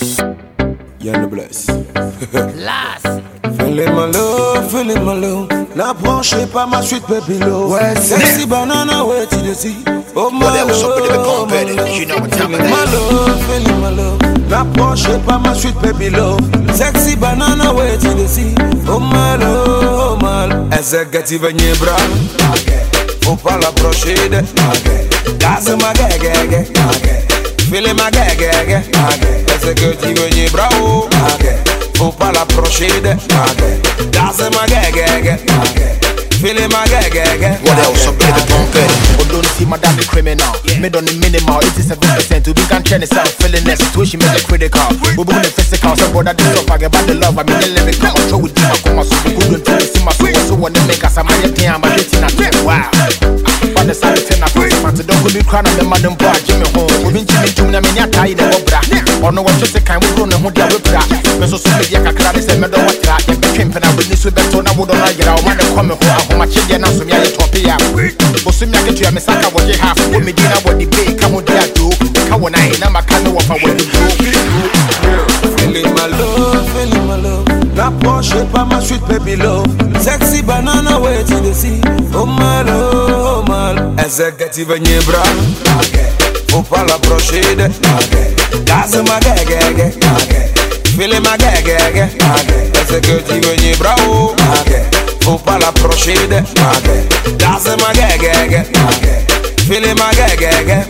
You're the bless. Class. Feeling my love. La branche pas ma suite baby low. Ouais, sexy banana, where did you see? Oh my love, you know what time it is. Feeling my love. La branche pas ma suite baby low. Sexy banana, where did you see? Oh my love, oh my love. Est-ce venir bras? Faut pas l'approcher de. Gaze ma gage. Feeling ma gage. Est-ce que tu venir bravo? Faut pas l'approcher de. Gaze ma gage. Feeling my gag. What else? I'm better than good. But don't see my damn criminal. Mid on the minimal, 87% to be can turn it out. Feeling that situation make it critical. We're doing the physical, so brother, this stuff I get about the love. I mean, the lyrical. I'm sure with my come so good don't see my soul. So when they make us a man, I'm a dating at wow. But the side of 10 man, so don't go be crying on the man and boy, Jimmy home. We've been to me, I'm tired of Obra. Or no one just a kind of run and hold their whip that. Meso so many Yakaka, they say, Meadow, what that? You've been pimping out with this with better, I wouldn't like it. I want to come home. My children now so me a top here. But some yake to me saka what you have. What me dinner what the bay come on there do. Come on I na makano what I want to do. Feeling my love. La Porsche pas ma suite baby love. Sexy banana wait till the sea. Oh my love, oh my love. Est-ce venir bras? Faut pas l'approcher de. Gaze ma gage. Feeling ma gage. Est-ce venir bravo? Faut pas l'approcher de. Gaze ma gage. Feeling ma gage.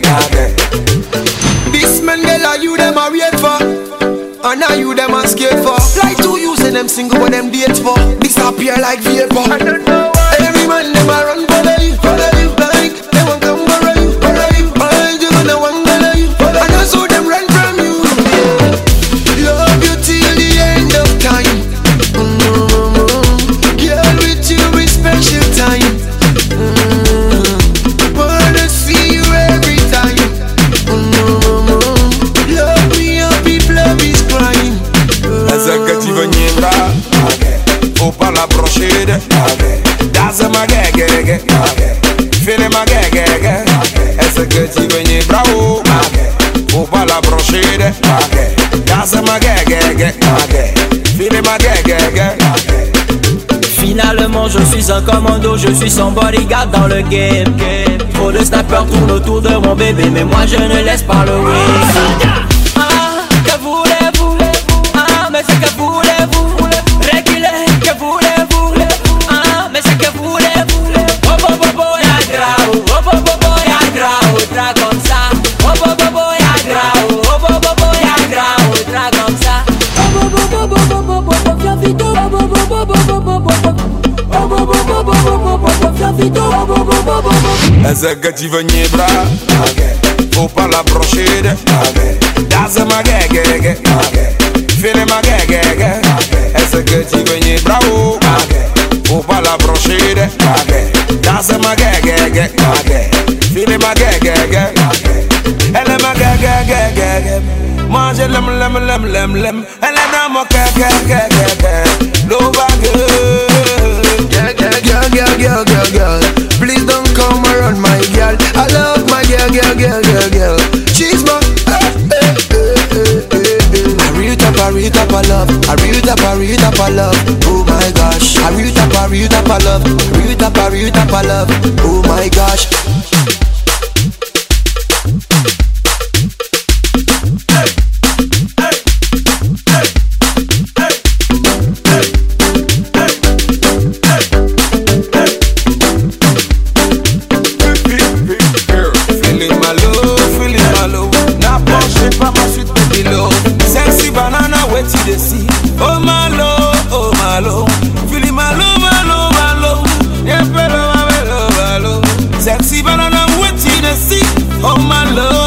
This man girl are you them a wait for? And now you them a scared for? Like two using them single but them date for? Disappear like vapor. I don't know why. Every man them a run for you. Like they want come for you. I just wanna one for you. And that's how them run from you. Love you till the end of time. Girl with you is special time. Wanna see you every time. Love me up if love is crime. Est-ce que tu veux venir bras? Faut pas l'approcher de. Gaze ma gage. Feeling ma gage. Est-ce que tu veux venir bravo? Faut pas l'approcher de. Gaze ma gage. Feeling ma gage. Finalement je suis un commando, je suis son bodyguard dans le game. Trop de snappers tournent autour de mon bébé, mais moi je ne laisse pas le win. Ah, que voulez-vous? Ah, mais c'est que voulez-vous? Réguler, que voulez-vous? Ah, mais c'est que voulez-vous? Oh, bo, bo, bo, ya grau. Oh, bo, bo, bo, ya grau. Tra comme ça. Oh, bo, bo, bo, ya grau. Oh, bo, bo, bo, ya grau. Tra comme ça. Oh, bo, bo, bo, bo, bo, bo, bo, bo, viens vite. Oh, bo, bo, bo, bo, bo, bo, bo, bo. Est-ce que tu veux venir bras? Faut pas l'approcher de. Gaze ma gage. Feeling ma gage. Est-ce que tu veux venir bravo? Faut pas l'approcher de. Gaze ma gage. Feeling ma gage. Elle est ma gage. Moi je l'aime. Elle est dans mon gage. Love girl. Girl. Please don't come around my girl. I love my girl. She's my I real tap of love. I real tap of love. Oh my gosh. I real tap of love. Real tap of love. Oh my gosh. Oh my love, feeling my love, yeah, hello. Sexy banana, wait till the sea. Oh my love.